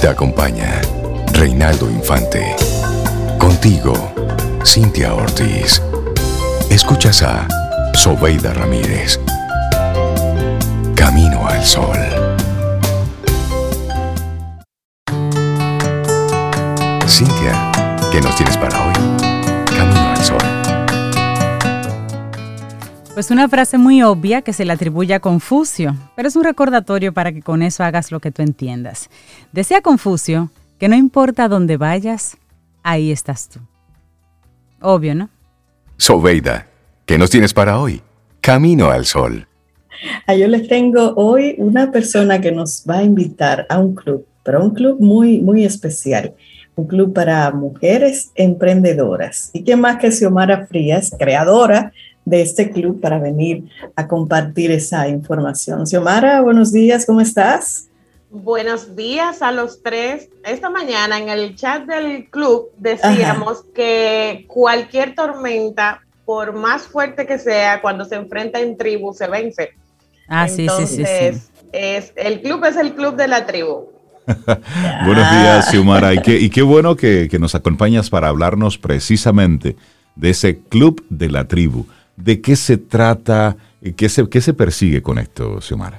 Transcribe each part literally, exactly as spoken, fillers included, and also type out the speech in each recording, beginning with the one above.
Te acompaña Reinaldo Infante. Contigo, Cintia Ortiz. Escuchas a Sobeida Ramírez. Camino al Sol. Cintia, ¿qué nos tienes para hoy? Camino al Sol. Pues una frase muy obvia que se le atribuye a Confucio, pero es un recordatorio para que con eso hagas lo que tú entiendas. Decía Confucio que no importa dónde vayas, ahí estás tú. Obvio, ¿no? Sobeida, ¿qué nos tienes para hoy? Camino al Sol. Ah, yo les tengo hoy una persona que nos va a invitar a un club, pero a un club muy, muy especial. Un club para mujeres emprendedoras. ¿Y quién más que Xiomara Frías, creadora de este club, para venir a compartir esa información? Xiomara, buenos días, ¿cómo estás? Buenos días a los tres. Esta mañana en el chat del club decíamos Ajá. que cualquier tormenta, por más fuerte que sea, cuando se enfrenta en tribu, se vence. Ah, Entonces, sí, sí, sí, sí. Es, el club es el club de la tribu. Buenos días, Xiomara. Y qué, y qué bueno que, que nos acompañas para hablarnos precisamente de ese club de la tribu. ¿De qué se trata? ¿Qué se, qué se persigue con esto, Xiomara?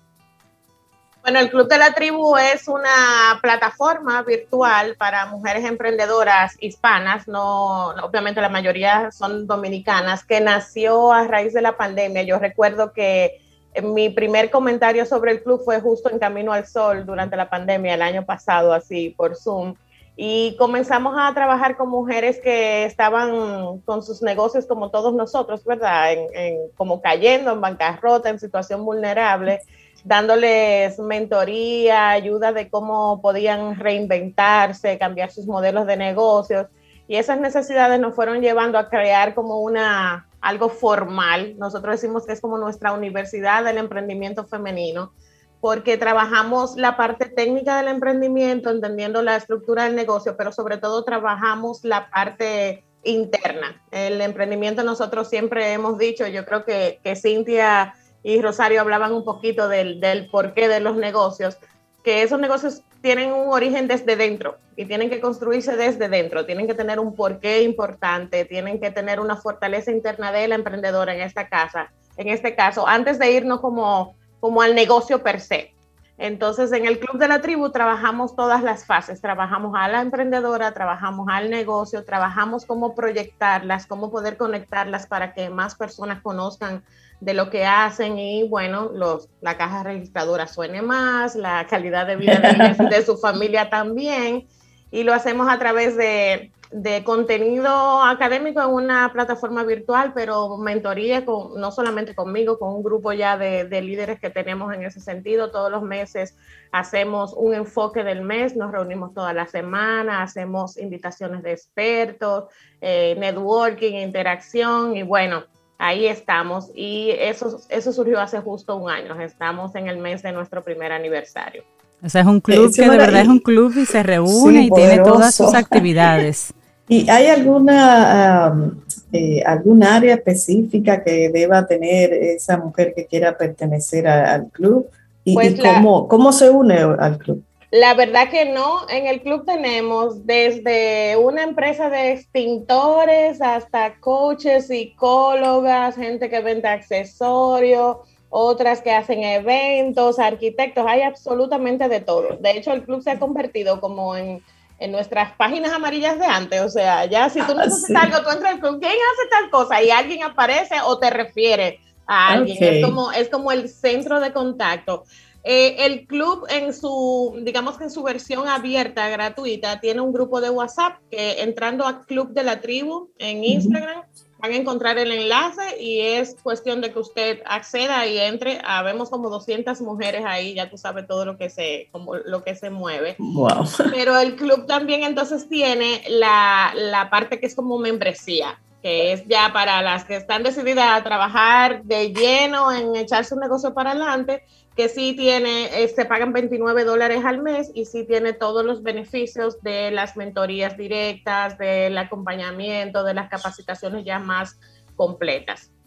Bueno, el Club de la Tribu es una plataforma virtual para mujeres emprendedoras hispanas, no, obviamente la mayoría son dominicanas, que nació a raíz de la pandemia. Yo recuerdo que mi primer comentario sobre el club fue justo en Camino al Sol durante la pandemia el año pasado, así por Zoom. Y comenzamos a trabajar con mujeres que estaban con sus negocios como todos nosotros, ¿verdad? En, en, como cayendo en bancarrota, en situación vulnerable, dándoles mentoría, ayuda de cómo podían reinventarse, cambiar sus modelos de negocios. Y esas necesidades nos fueron llevando a crear como una, algo formal. Nosotros decimos que es como nuestra universidad del emprendimiento femenino, porque trabajamos la parte técnica del emprendimiento, entendiendo la estructura del negocio, pero sobre todo trabajamos la parte interna. El emprendimiento, nosotros siempre hemos dicho, yo creo que, que Cintia y Rosario hablaban un poquito del, del porqué de los negocios, que esos negocios tienen un origen desde dentro y tienen que construirse desde dentro, tienen que tener un porqué importante, tienen que tener una fortaleza interna de la emprendedora en esta casa, en este caso, antes de irnos como como al negocio per se. Entonces, en el Club de la Tribu trabajamos todas las fases, trabajamos a la emprendedora, trabajamos al negocio, trabajamos cómo proyectarlas, cómo poder conectarlas para que más personas conozcan de lo que hacen y, bueno, los, la caja registradora suene más, la calidad de vida de, de su familia también, y lo hacemos a través de de contenido académico en una plataforma virtual, pero mentoría con, no solamente conmigo, con un grupo ya de, de líderes que tenemos en ese sentido. Todos los meses hacemos un enfoque del mes, nos reunimos toda la semana, hacemos invitaciones de expertos, eh, networking, interacción, y bueno, ahí estamos. Y eso, eso surgió hace justo un año. Estamos en el mes de nuestro primer aniversario. O sea, es un club que de verdad es un club y se reúne sí, y poderoso. Tiene todas sus actividades. ¿Y hay alguna, um, eh, alguna área específica que deba tener esa mujer que quiera pertenecer a, al club? ¿Y, pues y la, cómo, cómo se une al club? La verdad que no. En el club tenemos desde una empresa de extintores hasta coaches, psicólogas, gente que vende accesorios, otras que hacen eventos, arquitectos, hay absolutamente de todo. De hecho, el club se ha convertido como en, en nuestras páginas amarillas de antes. O sea, ya si tú necesitas ah, sí. algo, tú entras al club, ¿quién hace tal cosa? Y alguien aparece o te refiere a alguien. Okay. Es como, es como el centro de contacto. Eh, el club en su, digamos que en su versión abierta, gratuita, tiene un grupo de WhatsApp que entrando a Club de la Tribu en Instagram, uh-huh. van a encontrar el enlace y es cuestión de que usted acceda y entre. Habemos como doscientas mujeres ahí, ya tú sabes todo lo que se, como lo que se mueve. Wow. Pero el club también entonces tiene la, la parte que es como membresía, que es ya para las que están decididas a trabajar de lleno en echarse un negocio para adelante, que sí tiene, eh, se pagan veintinueve dólares al mes y sí tiene todos los beneficios de las mentorías directas, del acompañamiento, de las capacitaciones ya más completas.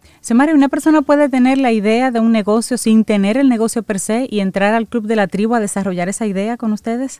Xiomara, ¿una persona puede tener la idea de un negocio sin tener el negocio per se y entrar al Club de la Tribu a desarrollar esa idea con ustedes?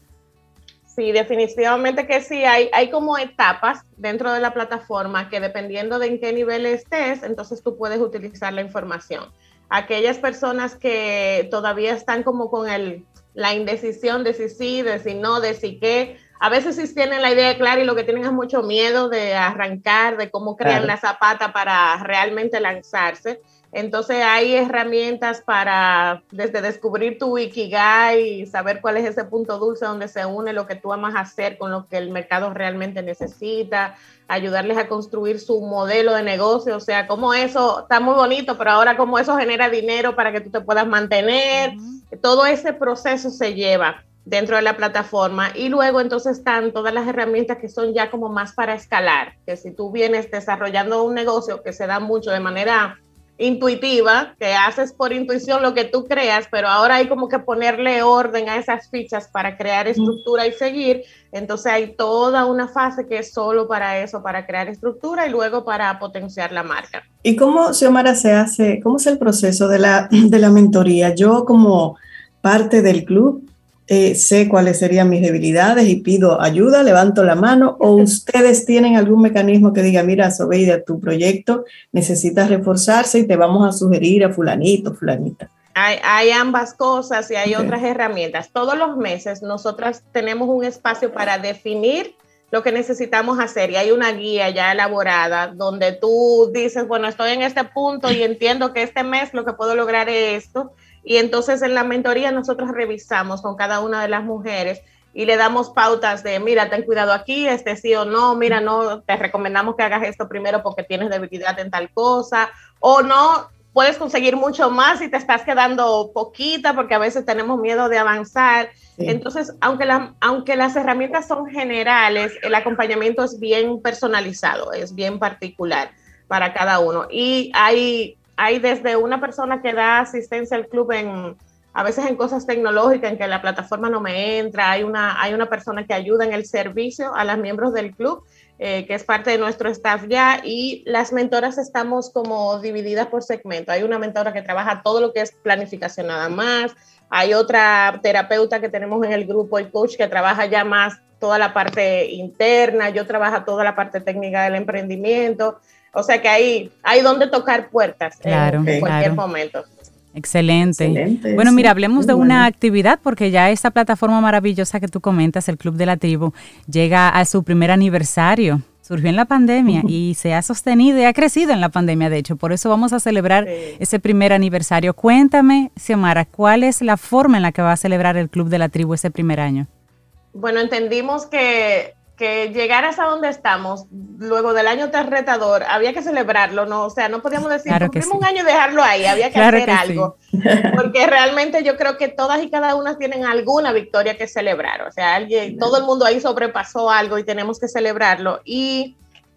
Sí, definitivamente que sí. Hay, hay como etapas dentro de la plataforma que dependiendo de en qué nivel estés, entonces tú puedes utilizar la información. Aquellas personas que todavía están como con el, la indecisión de si sí, de si no, de si qué, a veces sí tienen la idea clara y lo que tienen es mucho miedo de arrancar, de cómo crean claro. la zapata para realmente lanzarse. Entonces hay herramientas para desde descubrir tu Ikigai y saber cuál es ese punto dulce donde se une lo que tú amas hacer con lo que el mercado realmente necesita, ayudarles a construir su modelo de negocio, o sea, cómo eso está muy bonito, pero ahora cómo eso genera dinero para que tú te puedas mantener. Uh-huh. Todo ese proceso se lleva dentro de la plataforma y luego entonces están todas las herramientas que son ya como más para escalar, que si tú vienes desarrollando un negocio que se da mucho de manera intuitiva, que haces por intuición lo que tú creas, pero ahora hay como que ponerle orden a esas fichas para crear estructura y seguir, entonces hay toda una fase que es solo para eso, para crear estructura y luego para potenciar la marca. ¿Y cómo, Xiomara, se hace, cómo es el proceso de la, de la mentoría? Yo como parte del club, Eh, sé cuáles serían mis debilidades y pido ayuda, levanto la mano, o ustedes tienen algún mecanismo que diga, mira, Sobeida, tu proyecto necesita reforzarse y te vamos a sugerir a fulanito, fulanita. Hay, hay ambas cosas y hay okay. otras herramientas. Todos los meses nosotras tenemos un espacio para definir lo que necesitamos hacer y hay una guía ya elaborada donde tú dices, bueno, estoy en este punto y entiendo que este mes lo que puedo lograr es esto. Y entonces en la mentoría nosotros revisamos con cada una de las mujeres y le damos pautas de, mira, ten cuidado aquí, este sí o no, mira, no, te recomendamos que hagas esto primero porque tienes debilidad en tal cosa, o no, puedes conseguir mucho más si te estás quedando poquita porque a veces tenemos miedo de avanzar. Sí. Entonces, aunque, la, aunque las herramientas son generales, el acompañamiento es bien personalizado, es bien particular para cada uno. Y hay... Hay desde una persona que da asistencia al club en, a veces en cosas tecnológicas, en que la plataforma no me entra, hay una, hay una persona que ayuda en el servicio a los miembros del club, eh, que es parte de nuestro staff ya, y las mentoras estamos como divididas por segmento. Hay una mentora que trabaja todo lo que es planificación nada más, hay otra terapeuta que tenemos en el grupo, el coach, que trabaja ya más toda la parte interna, yo trabajo toda la parte técnica del emprendimiento. O sea que hay, hay donde tocar puertas claro, en, en cualquier claro. momento. Excelente. Excelente. Bueno, Sí, mira, hablemos de bueno. una actividad porque ya esta plataforma maravillosa que tú comentas, el Club de la Tribu, llega a su primer aniversario. Surgió en la pandemia uh-huh. y se ha sostenido y ha crecido en la pandemia, de hecho. Por eso vamos a celebrar sí. ese primer aniversario. Cuéntame, Xiomara, ¿cuál es la forma en la que va a celebrar el Club de la Tribu ese primer año? Bueno, entendimos que... que llegar hasta donde estamos, luego del año tan retador, había que celebrarlo, ¿no? O sea, no podíamos decir, claro cumplimos sí. un año y dejarlo ahí, había que claro hacer que algo. Sí. Porque realmente yo creo que todas y cada una tienen alguna victoria que celebrar. O sea, alguien, todo el mundo ahí sobrepasó algo y tenemos que celebrarlo. Y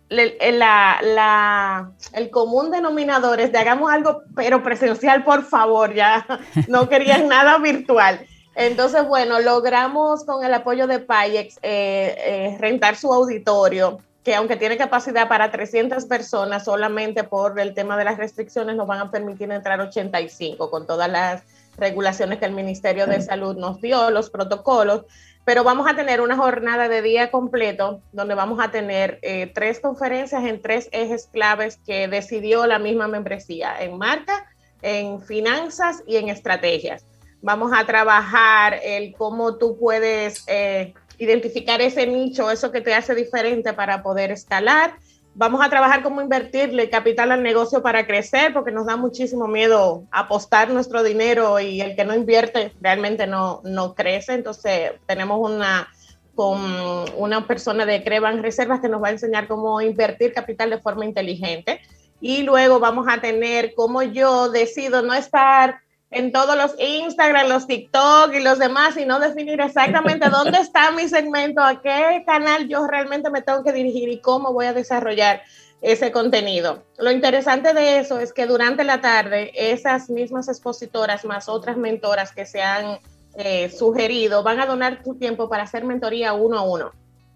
la, la, el común denominador es de hagamos algo, pero presencial, por favor, ya no querían nada virtual. Entonces, bueno, logramos con el apoyo de Payex eh, eh, rentar su auditorio, que aunque tiene capacidad para trescientas personas, solamente por el tema de las restricciones nos van a permitir entrar ochenta y cinco con todas las regulaciones que el Ministerio de Salud nos dio, los protocolos, pero vamos a tener una jornada de día completo donde vamos a tener eh, tres conferencias en tres ejes claves que decidió la misma membresía, en marca, en finanzas y en estrategias. Vamos a trabajar el cómo tú puedes eh, identificar ese nicho, eso que te hace diferente para poder escalar. Vamos a trabajar cómo invertirle capital al negocio para crecer, porque nos da muchísimo miedo apostar nuestro dinero y el que no invierte realmente no, no crece. Entonces tenemos una, con una persona de Creban Reservas que nos va a enseñar cómo invertir capital de forma inteligente. Y luego vamos a tener cómo yo decido no estar en todos los Instagram, los TikTok y los demás, y no definir exactamente dónde está mi segmento, a qué canal yo realmente me tengo que dirigir y cómo voy a desarrollar ese contenido. Lo interesante de eso es que durante la tarde esas mismas expositoras más otras mentoras que se han eh, sugerido van a donar su tiempo para hacer mentoría uno a uno.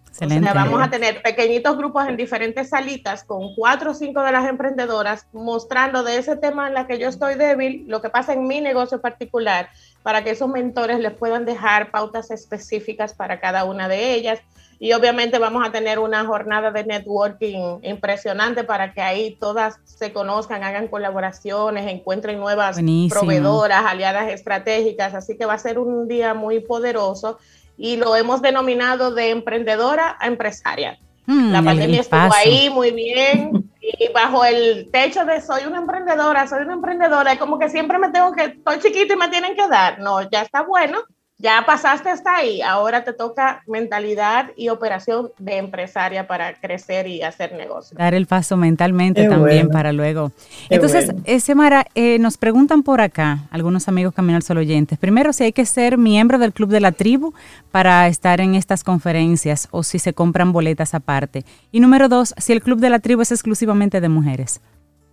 Excelente. O sea, vamos a tener pequeñitos grupos en diferentes salitas con cuatro o cinco de las emprendedoras mostrando de ese tema en la que yo estoy débil, lo que pasa en mi negocio particular, para que esos mentores les puedan dejar pautas específicas para cada una de ellas. Y obviamente vamos a tener una jornada de networking impresionante para que ahí todas se conozcan, hagan colaboraciones, encuentren nuevas Buenísimo. proveedoras, aliadas estratégicas. Así que va a ser un día muy poderoso. Y lo hemos denominado de emprendedora a empresaria. Mm, la pandemia estuvo paso. ahí muy bien y bajo el techo de soy una emprendedora, soy una emprendedora, es como que siempre me tengo que, estoy chiquita y me tienen que dar. No, ya está bueno, ya pasaste hasta ahí, ahora te toca mentalidad y operación de empresaria para crecer y hacer negocio. Dar el paso mentalmente Qué también bueno. para luego. Qué Entonces, bueno. eh, Xiomara, eh, nos preguntan por acá, algunos amigos Camino al Sol oyentes, primero si hay que ser miembro del Club de la Tribu para estar en estas conferencias o si se compran boletas aparte. Y número dos, si el Club de la Tribu es exclusivamente de mujeres.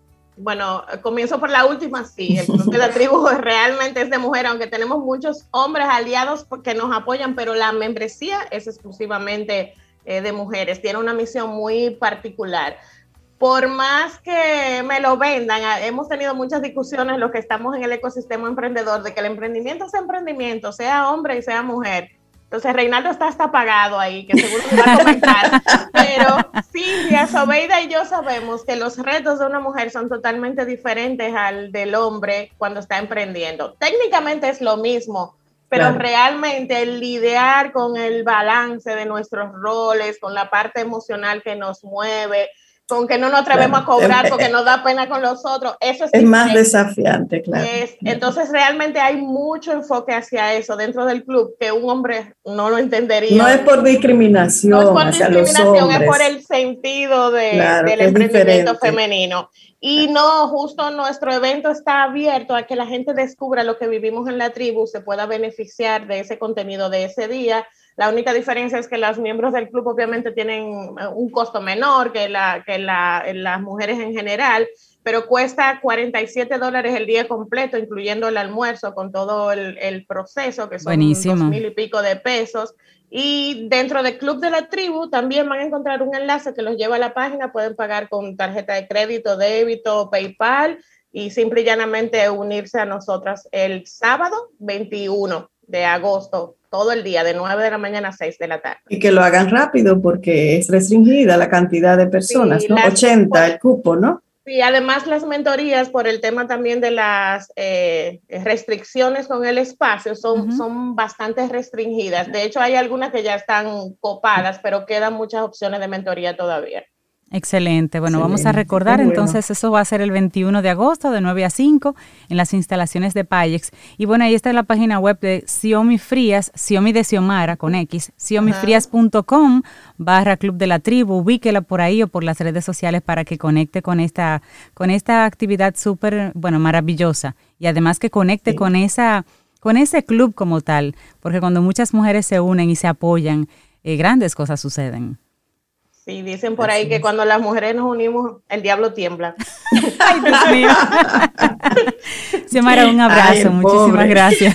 Bueno, comienzo por la última, sí, el Club de la Tribu realmente es de mujer, aunque tenemos muchos hombres aliados que nos apoyan, pero la membresía es exclusivamente eh, de mujeres, tiene una misión muy particular. Por más que me lo vendan, hemos tenido muchas discusiones los que estamos en el ecosistema emprendedor, de que el emprendimiento sea emprendimiento, sea hombre y sea mujer. Entonces, Reinaldo está hasta apagado ahí, que seguro me va a comentar. Pero Silvia, Sobeida y yo sabemos que los retos de una mujer son totalmente diferentes al del hombre cuando está emprendiendo. Técnicamente es lo mismo, pero claro. realmente el lidiar con el balance de nuestros roles, con la parte emocional que nos mueve, con que no nos atrevemos claro. a cobrar porque nos da pena con los otros, eso es, es más desafiante, claro. Es, entonces realmente hay mucho enfoque hacia eso dentro del club que un hombre no lo entendería. No es por discriminación, no es por hacia discriminación, los hombres. Es por el sentido de, claro, del emprendimiento diferente. femenino. Y no, justo nuestro evento está abierto a que la gente descubra lo que vivimos en la tribu, se pueda beneficiar de ese contenido de ese día. La única diferencia es que los miembros del club obviamente tienen un costo menor que, la, que la, las mujeres en general, pero cuesta cuarenta y siete dólares el día completo, incluyendo el almuerzo con todo el, el proceso, que son Buenísimo. dos mil y pico de pesos. Y dentro del Club de la Tribu también van a encontrar un enlace que los lleva a la página, pueden pagar con tarjeta de crédito, débito, PayPal y simple y llanamente unirse a nosotras el sábado veintiuno de agosto, todo el día, de nueve de la mañana a seis de la tarde. Y que lo hagan rápido porque es restringida la cantidad de personas, sí, ¿no? Las, ochenta el cupo, ¿no? Sí, además las mentorías por el tema también de las eh, restricciones con el espacio son, uh-huh. son bastante restringidas. De hecho, hay algunas que ya están copadas, pero quedan muchas opciones de mentoría todavía. Excelente. Bueno, Excelente. vamos a recordar, bueno. entonces eso va a ser el veintiuno de agosto de nueve a cinco en las instalaciones de Payex. Y bueno, ahí está la página web de Xiomi Frías, Xiomi de Xiomara con X, xiomi frías punto com barra Club de la Tribu. Ubíquela por ahí o por las redes sociales para que conecte con esta, con esta actividad súper, bueno, maravillosa. Y además que conecte sí. con esa, con ese club como tal, porque cuando muchas mujeres se unen y se apoyan, eh, grandes cosas suceden. Sí, dicen por ahí que cuando las mujeres nos unimos, el diablo tiembla. Ay, Dios mío. Xiomara, un abrazo. Ay, muchísimas pobre. gracias.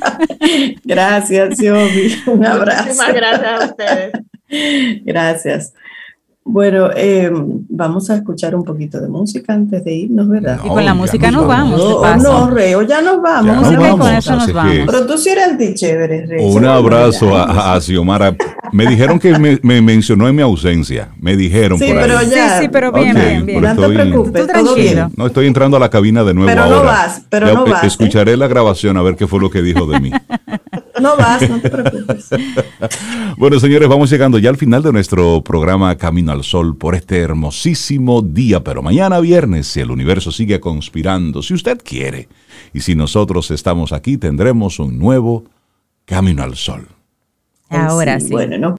Gracias, Xiomi. Un abrazo. Muchísimas gracias a ustedes. Gracias. Bueno, eh, vamos a escuchar un poquito de música antes de irnos, ¿verdad? No, y con la música nos vamos. No, oh, no, Reo, ya nos vamos. Ya música nos y con eso nos vamos. Pero tú sí eres antichévere, Reo. Un abrazo a, a Xiomara. Me dijeron que me, me mencionó en mi ausencia. Me dijeron sí, por ahí. Pero ya, sí, sí, pero bien, okay, bien, bien. No te preocupes, tú todo bien. No, estoy entrando a la cabina de nuevo pero ahora. No vas, pero ya no vas. Escucharé ¿eh? la grabación a ver qué fue lo que dijo de mí. No vas, no te preocupes. Bueno, señores, vamos llegando ya al final de nuestro programa Camino al Sol por este hermosísimo día, pero mañana viernes, si el universo sigue conspirando, si usted quiere, y si nosotros estamos aquí, tendremos un nuevo Camino al Sol. Ahora sí. Bueno, no.